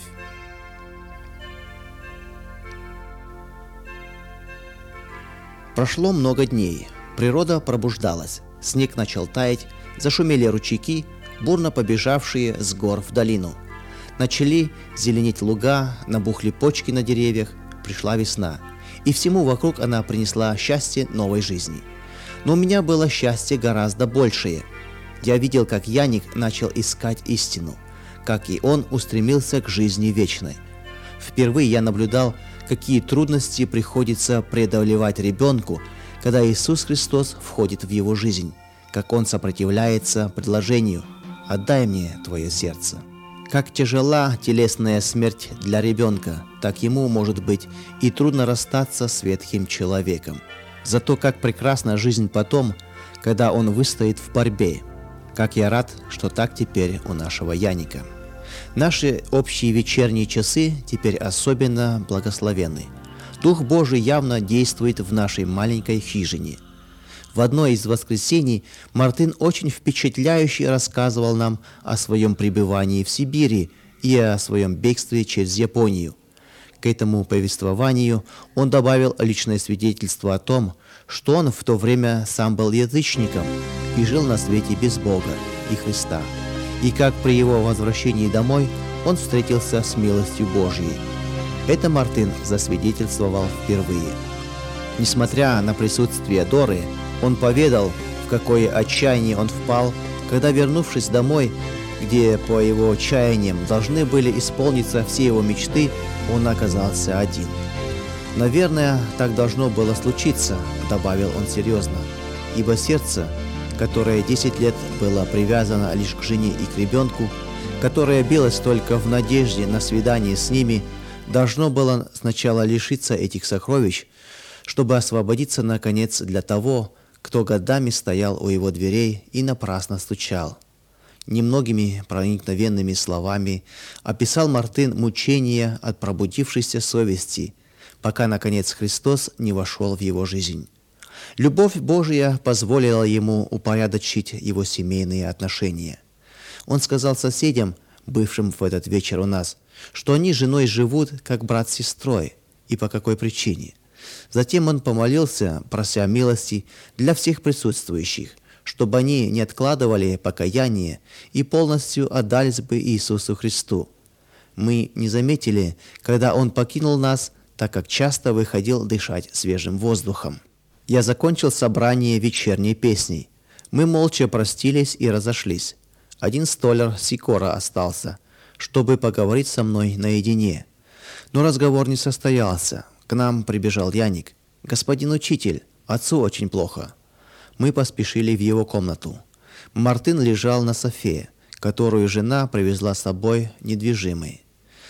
Прошло много дней. Природа пробуждалась. Снег начал таять, зашумели ручейки, бурно побежавшие с гор в долину. Начали зеленеть луга, набухли почки на деревьях, пришла весна. И всему вокруг она принесла счастье новой жизни. Но у меня было счастье гораздо большее. Я видел, как Яник начал искать истину, как и он устремился к жизни вечной. Впервые я наблюдал, какие трудности приходится преодолевать ребенку, когда Иисус Христос входит в его жизнь, как он сопротивляется предложению «Отдай мне твое сердце». Как тяжела телесная смерть для ребенка, так ему, может быть, и трудно расстаться с ветхим человеком. Зато как прекрасна жизнь потом, когда он выстоит в борьбе. Как я рад, что так теперь у нашего Яника. Наши общие вечерние часы теперь особенно благословенны. Дух Божий явно действует в нашей маленькой хижине. В одно из воскресений Мартын очень впечатляюще рассказывал нам о своем пребывании в Сибири и о своем бегстве через Японию. К этому повествованию он добавил личное свидетельство о том, что он в то время сам был язычником и жил на свете без Бога и Христа, и как при его возвращении домой он встретился с милостью Божьей. Это Мартын засвидетельствовал впервые. Несмотря на присутствие Доры, он поведал, в какое отчаяние он впал, когда, вернувшись домой, где по его чаяниям должны были исполниться все его мечты, он оказался один. «Наверное, так должно было случиться», — добавил он серьезно, «ибо сердце, которое 10 лет было привязано лишь к жене и к ребенку, которое билось только в надежде на свидание с ними, должно было сначала лишиться этих сокровищ, чтобы освободиться, наконец, для того, кто годами стоял у его дверей и напрасно стучал». Немногими проникновенными словами описал Мартын мучения от пробудившейся совести, пока, наконец, Христос не вошел в его жизнь. Любовь Божия позволила ему упорядочить его семейные отношения. Он сказал соседям, бывшим в этот вечер у нас, что они с женой живут, как брат с сестрой, и по какой причине. Затем он помолился, прося милости для всех присутствующих, чтобы они не откладывали покаяние и полностью отдались бы Иисусу Христу. Мы не заметили, когда он покинул нас, так как часто выходил дышать свежим воздухом. Я закончил собрание вечерней песней. Мы молча простились и разошлись. Один столяр Сикора остался, чтобы поговорить со мной наедине. Но разговор не состоялся. К нам прибежал Яник. «Господин учитель, отцу очень плохо». Мы поспешили в его комнату. Мартын лежал на софе, которую жена привезла с собой недвижимой.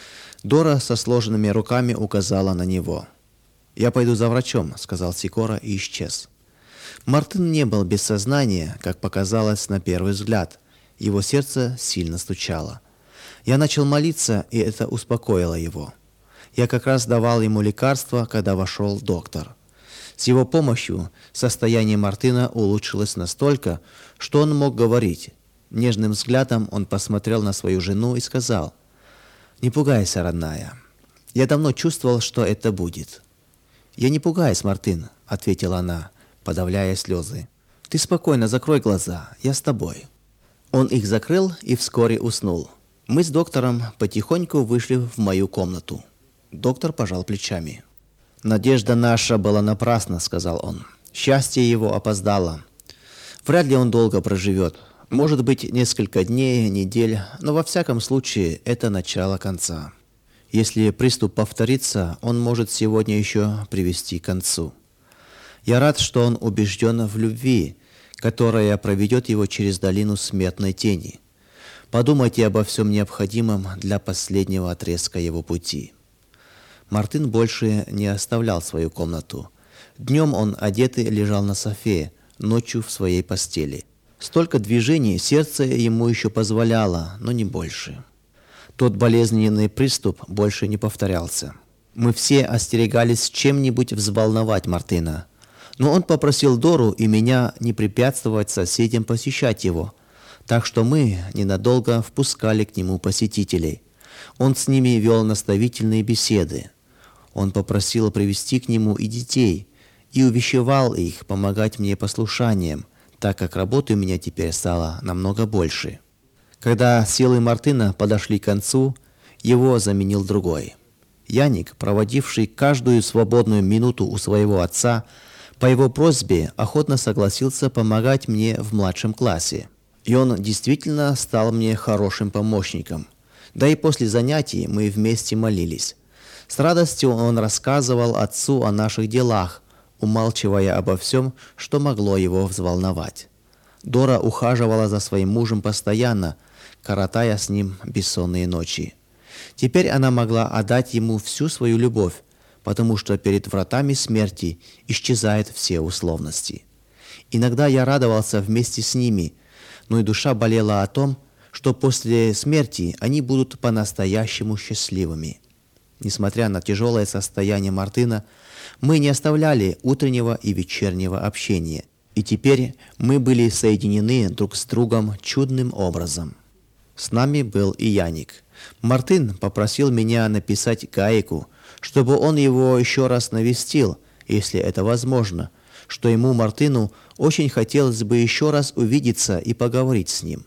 Дора со сложенными руками указала на него. «Я пойду за врачом», — сказал Сикора и исчез. Мартын не был без сознания, как показалось на первый взгляд. Его сердце сильно стучало. Я начал молиться, и это успокоило его. Я как раз давал ему лекарство, когда вошел доктор. С его помощью состояние Мартына улучшилось настолько, что он мог говорить. Нежным взглядом он посмотрел на свою жену и сказал: «Не пугайся, родная. Я давно чувствовал, что это будет». «Я не пугаюсь, Мартын», — ответила она, подавляя слезы. «Ты спокойно закрой глаза, я с тобой». Он их закрыл и вскоре уснул. Мы с доктором потихоньку вышли в мою комнату. Доктор пожал плечами. «Надежда наша была напрасна», — сказал он. «Счастье его опоздало. Вряд ли он долго проживет. Может быть, несколько дней, недель, но во всяком случае это начало конца. Если приступ повторится, он может сегодня еще привести к концу. Я рад, что он убежден в любви, которая проведет его через долину смертной тени. Подумайте обо всем необходимом для последнего отрезка его пути». Мартын больше не оставлял свою комнату. Днем он одетый лежал на софе, ночью в своей постели. Столько движений сердце ему еще позволяло, но не больше. Тот болезненный приступ больше не повторялся. Мы все остерегались чем-нибудь взволновать Мартына. Но он попросил Дору и меня не препятствовать соседям посещать его, так что мы ненадолго впускали к нему посетителей. Он с ними вел наставительные беседы. Он попросил привести к нему и детей, и увещевал их помогать мне послушанием, так как работы у меня теперь стало намного больше. Когда силы Мартына подошли к концу, его заменил другой. Яник, проводивший каждую свободную минуту у своего отца, по его просьбе охотно согласился помогать мне в младшем классе. И он действительно стал мне хорошим помощником. Да и после занятий мы вместе молились. С радостью он рассказывал отцу о наших делах, умалчивая обо всем, что могло его взволновать. Дора ухаживала за своим мужем постоянно, коротая с ним бессонные ночи. Теперь она могла отдать ему всю свою любовь, потому что перед вратами смерти исчезают все условности. Иногда я радовался вместе с ними, но и душа болела о том, что после смерти они будут по-настоящему счастливыми. Несмотря на тяжелое состояние Мартына, мы не оставляли утреннего и вечернего общения, и теперь мы были соединены друг с другом чудным образом. С нами был и Яник. Мартын попросил меня написать Гаику, чтобы он его еще раз навестил, если это возможно, что ему, Мартыну, очень хотелось бы еще раз увидеться и поговорить с ним.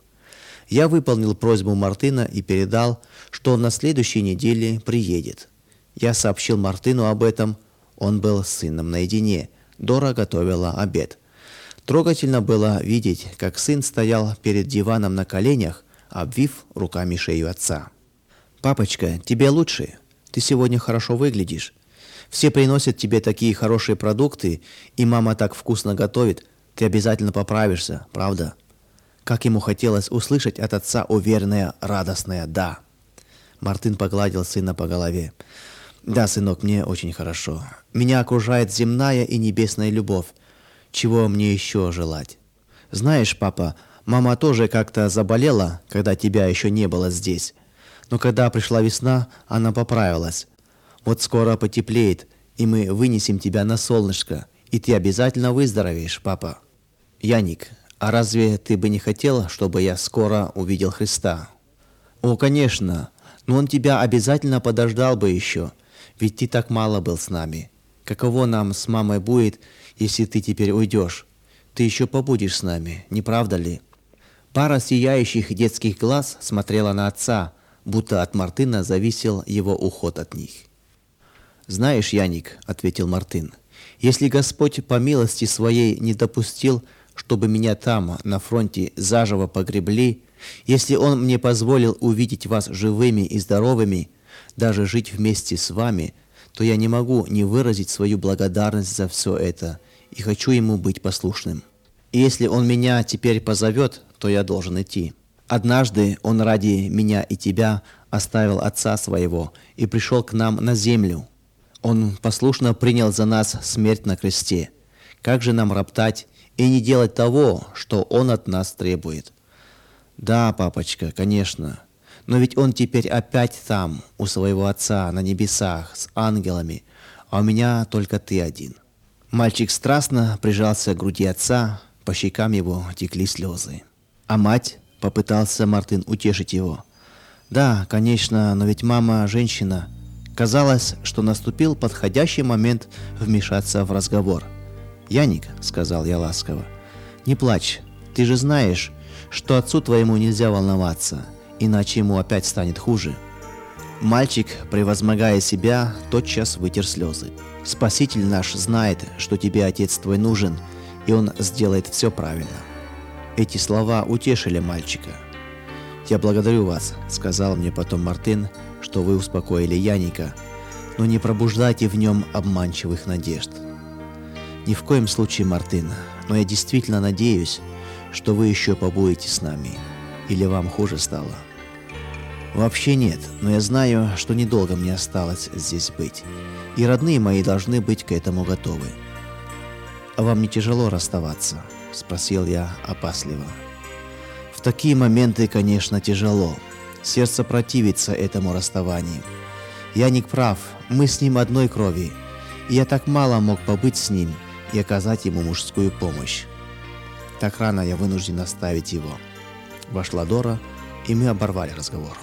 Я выполнил просьбу Мартына и передал, что он на следующей неделе приедет. Я сообщил Мартыну об этом. Он был с сыном наедине. Дора готовила обед. Трогательно было видеть, как сын стоял перед диваном на коленях, обвив руками шею отца. «Папочка, тебе лучше? Ты сегодня хорошо выглядишь. Все приносят тебе такие хорошие продукты, и мама так вкусно готовит. Ты обязательно поправишься, правда?» Как ему хотелось услышать от отца уверенное, радостное «да». Мартын погладил сына по голове. «Да, сынок, мне очень хорошо. Меня окружает земная и небесная любовь. Чего мне еще желать? Знаешь, папа, мама тоже как-то заболела, когда тебя еще не было здесь. Но когда пришла весна, она поправилась. Вот скоро потеплеет, и мы вынесем тебя на солнышко, и ты обязательно выздоровеешь, папа». «Яник, а разве ты бы не хотел, чтобы я скоро увидел Христа?» «О, конечно, но он тебя обязательно подождал бы еще, ведь ты так мало был с нами. Каково нам с мамой будет, если ты теперь уйдешь? Ты еще побудешь с нами, не правда ли?» Пара сияющих детских глаз смотрела на отца, будто от Мартына зависел его уход от них. «Знаешь, Яник, — ответил Мартын, — если Господь по милости своей не допустил, чтобы меня там, на фронте, заживо погребли, если Он мне позволил увидеть вас живыми и здоровыми, даже жить вместе с вами, то я не могу не выразить свою благодарность за все это и хочу Ему быть послушным. И если Он меня теперь позовет, то я должен идти. Однажды Он ради меня и тебя оставил Отца Своего и пришел к нам на землю. Он послушно принял за нас смерть на кресте. Как же нам роптать и не делать того, что он от нас требует? Да, папочка, конечно. Но ведь он теперь опять там, у своего отца, на небесах, с ангелами, а у меня только ты один. Мальчик страстно прижался к груди отца, по щекам его текли слезы. А мать? Попытался Мартын утешить его. Да, конечно, но ведь мама женщина. Казалось, что наступил подходящий момент вмешаться в разговор. «Яник», — сказал я ласково, — «не плачь, ты же знаешь, что отцу твоему нельзя волноваться, иначе ему опять станет хуже». Мальчик, превозмогая себя, тотчас вытер слезы. «Спаситель наш знает, что тебе отец твой нужен, и он сделает все правильно». Эти слова утешили мальчика. «Я благодарю вас», — сказал мне потом Мартын, — «что вы успокоили Яника, но не пробуждайте в нем обманчивых надежд». «Ни в коем случае, Мартын, но я действительно надеюсь, что вы еще побудете с нами. Или вам хуже стало?» «Вообще нет, но я знаю, что недолго мне осталось здесь быть, и родные мои должны быть к этому готовы». «А вам не тяжело расставаться?» — спросил я опасливо. «В такие моменты, конечно, тяжело. Сердце противится этому расставанию. Яник прав, мы с ним одной крови, и я так мало мог побыть с ним и оказать ему мужскую помощь. Так рано я вынужден оставить его». Вошла Дора, и мы оборвали разговор.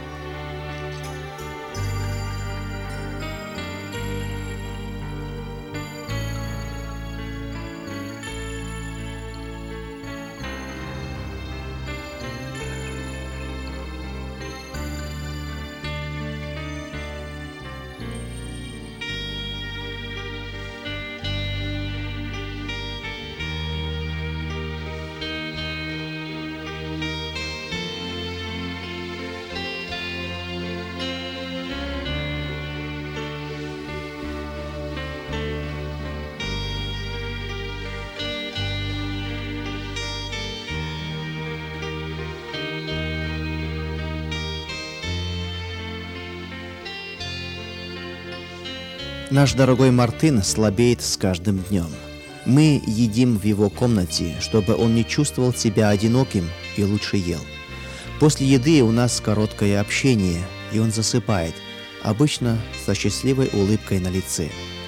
Наш дорогой Мартын слабеет с каждым днем. Мы едим в его комнате, чтобы он не чувствовал себя одиноким и лучше ел. После еды у нас короткое общение, и он засыпает, обычно со счастливой улыбкой на лице.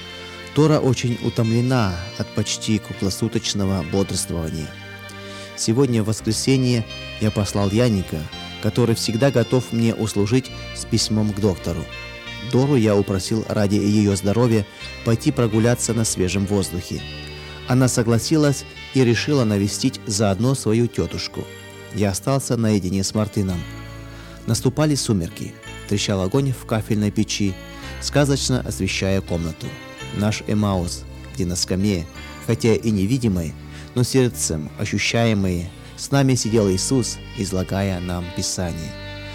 Тора очень утомлена от почти круглосуточного бодрствования. Сегодня в воскресенье я послал Яника, который всегда готов мне услужить, с письмом к доктору. Дору я упросил ради ее здоровья пойти прогуляться на свежем воздухе. Она согласилась и решила навестить заодно свою тетушку. Я остался наедине с Мартыном. Наступали сумерки. Трещал огонь в кафельной печи, сказочно освещая комнату. Наш Эмаус, где на скамье, хотя и невидимой, но сердцем ощущаемой, с нами сидел Иисус, излагая нам Писание.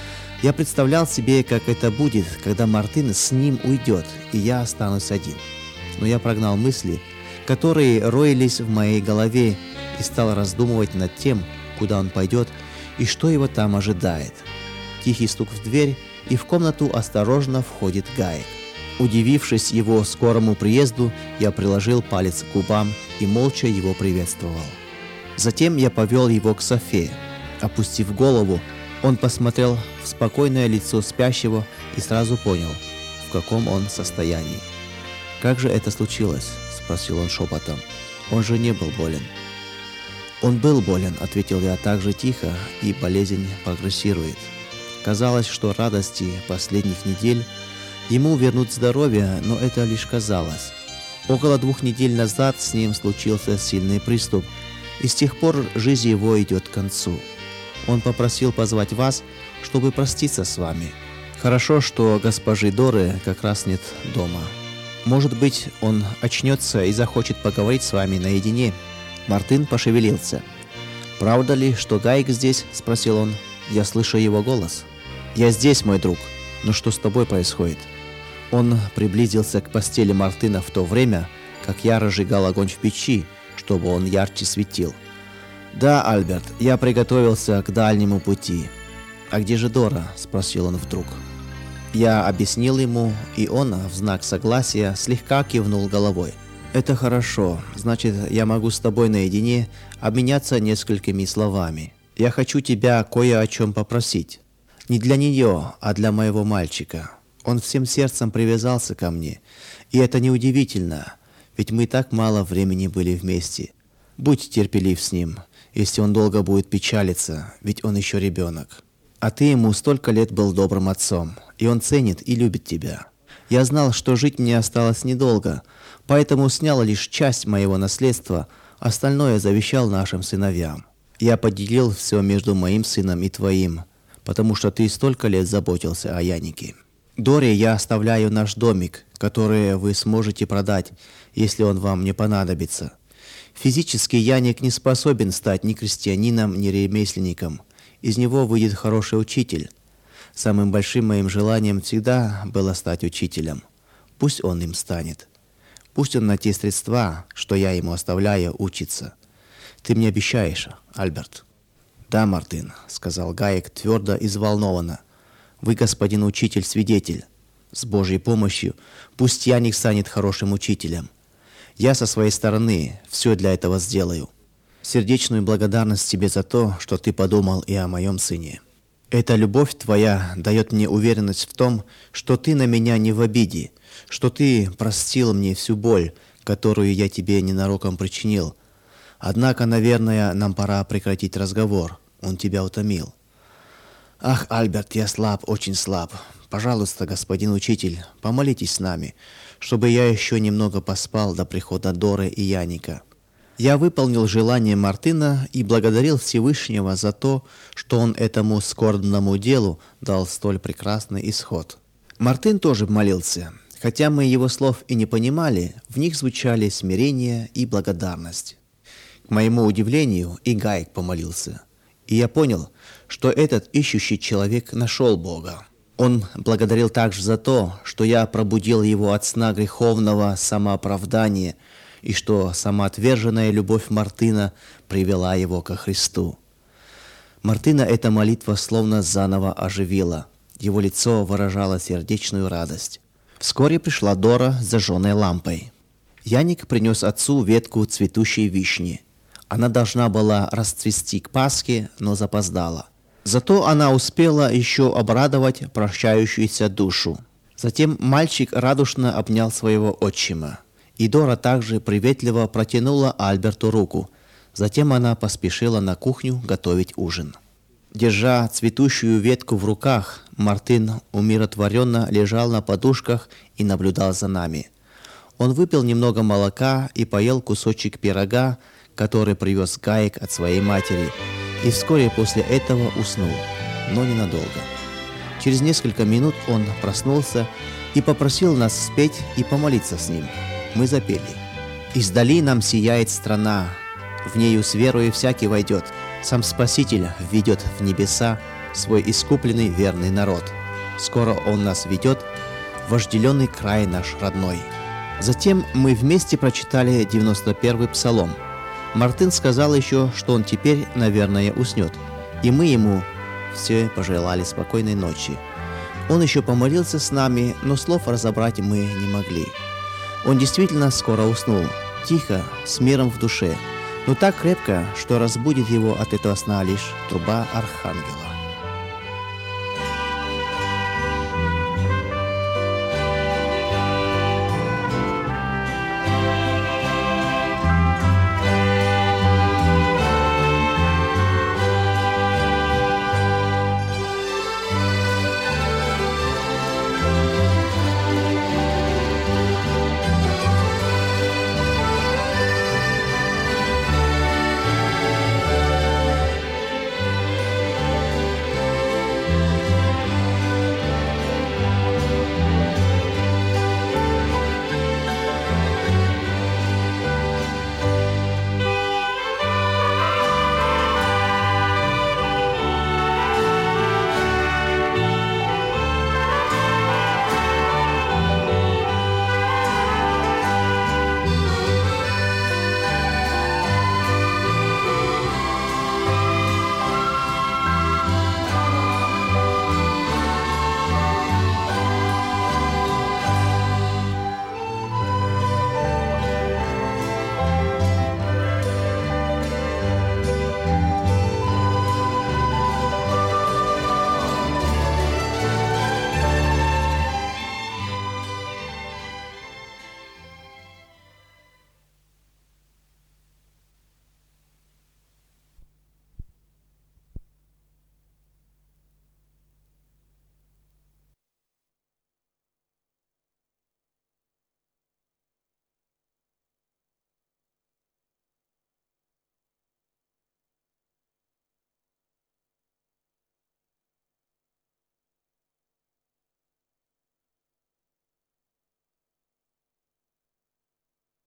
Я представлял себе, как это будет, когда Мартын с ним уйдет, и я останусь один. Но я прогнал мысли, которые роились в моей голове, и стал раздумывать над тем, куда он пойдет и что его там ожидает. Тихий стук в дверь, и в комнату осторожно входит Гаек. Удивившись его скорому приезду, я приложил палец к губам и молча его приветствовал. Затем я повел его к Софе. Опустив голову, он посмотрел в спокойное лицо спящего и сразу понял, в каком он состоянии. «Как же это случилось?» – спросил он шепотом. «Он же не был болен». «Он был болен», – ответил я так же тихо, – «и болезнь прогрессирует». Казалось, что радости последних недель ему вернут здоровье, но это лишь казалось. Около 2 недель назад с ним случился сильный приступ, и с тех пор жизнь его идет к концу. Он попросил позвать вас, чтобы проститься с вами. Хорошо, что госпожи Доры как раз нет дома. Может быть, он очнется и захочет поговорить с вами наедине». Мартын пошевелился. «Правда ли, что Гаек здесь?» – спросил он. «Я слышу его голос». «Я здесь, мой друг. Но что с тобой происходит?» Он приблизился к постели Мартына в то время, как я разжигал огонь в печи, чтобы он ярче светил. «Да, Альберт, я приготовился к дальнему пути». «А где же Дора?» – спросил он вдруг. Я объяснил ему, и он, в знак согласия, слегка кивнул головой. Это хорошо. Значит, я могу с тобой наедине обменяться несколькими словами. Я хочу тебя кое о чем попросить. Не для нее, а для моего мальчика. Он всем сердцем привязался ко мне. И это неудивительно, ведь мы так мало времени были вместе. Будь терпелив с ним, если он долго будет печалиться, ведь он еще ребенок. А ты ему столько лет был добрым отцом, и он ценит и любит тебя. Я знал, что жить мне осталось недолго, поэтому снял лишь часть моего наследства, остальное завещал нашим сыновьям. Я поделил все между моим сыном и твоим, потому что ты столько лет заботился о Янике. Доре я оставляю наш домик, который вы сможете продать, если он вам не понадобится. Физически Яник не способен стать ни крестьянином, ни ремесленником. Из него выйдет хороший учитель. Самым большим моим желанием всегда было стать учителем. Пусть он им станет. Пусть он на те средства, что я ему оставляю, учится. Ты мне обещаешь, Альберт? Да, Мартин, сказал Гаек твердо и взволнованно. Вы, господин учитель, свидетель. С Божьей помощью пусть Яник станет хорошим учителем. Я со своей стороны все для этого сделаю. Сердечную благодарность тебе за то, что ты подумал и о моем сыне. Эта любовь твоя дает мне уверенность в том, что ты на меня не в обиде, что ты простил мне всю боль, которую я тебе ненароком причинил. Однако, наверное, нам пора прекратить разговор. Он тебя утомил. Ах, Альберт, я слаб, очень слаб. Пожалуйста, господин учитель, помолитесь с нами, чтобы я еще немного поспал до прихода Доры и Яника. Я выполнил желание Мартина и благодарил Всевышнего за то, что он этому скорбному делу дал столь прекрасный исход. Мартин тоже молился. Хотя мы его слов и не понимали, в них звучали смирение и благодарность. К моему удивлению, и Гаек помолился. И я понял, что этот ищущий человек нашел Бога. Он благодарил также за то, что я пробудил его от сна греховного самооправдания и что самоотверженная любовь Мартина привела его ко Христу. Мартина эта молитва словно заново оживила. Его лицо выражало сердечную радость. Вскоре пришла Дора с зажженной лампой. Яник принес отцу ветку цветущей вишни. Она должна была расцвести к Пасхе, но запоздала. Зато она успела еще обрадовать прощающуюся душу. Затем мальчик радушно обнял своего отчима. И Дора также приветливо протянула Альберту руку. Затем она поспешила на кухню готовить ужин. Держа цветущую ветку в руках, Мартин умиротворенно лежал на подушках и наблюдал за нами. Он выпил немного молока и поел кусочек пирога, который привез Гаек от своей матери, и вскоре после этого уснул, но ненадолго. Через несколько минут он проснулся и попросил нас спеть и помолиться с ним. Мы запели. «Издали нам сияет страна, в нею с верою всякий войдет. Сам Спаситель введет в небеса свой искупленный верный народ. Скоро он нас ведет в вожделенный край наш родной». Затем мы вместе прочитали 91-й псалом. Мартин сказал еще, что он теперь, наверное, уснет, и мы ему все пожелали спокойной ночи. Он еще помолился с нами, но слов разобрать мы не могли. Он действительно скоро уснул, тихо, с миром в душе, но так крепко, что разбудит его от этого сна лишь труба архангела.